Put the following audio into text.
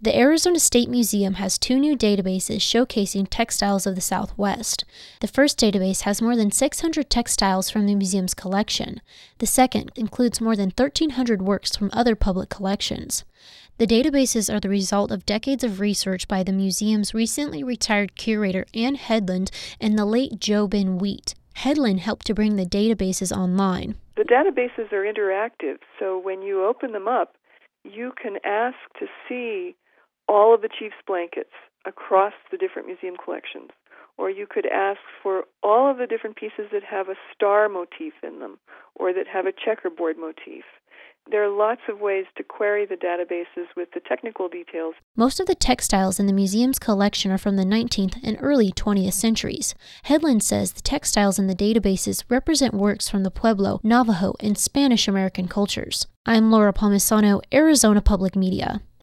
The Arizona State Museum has 2 new databases showcasing textiles of the Southwest. The first database has more than 600 textiles from the museum's collection. The second includes more than 1,300 works from other public collections. The databases are the result of decades of research by the museum's recently retired curator Ann Hedlund and the late Joe Ben Wheat. Hedlund helped to bring the databases online. The databases are interactive, so when you open them up, you can ask to see all of the chief's blankets across the different museum collections. Or you could ask for all of the different pieces that have a star motif in them, or that have a checkerboard motif. There are lots of ways to query the databases with the technical details. Most of the textiles in the museum's collection are from the 19th and early 20th centuries. Hedlund says the textiles in the databases represent works from the Pueblo, Navajo, and Spanish American cultures. I'm Laura Palmisano, Arizona Public Media.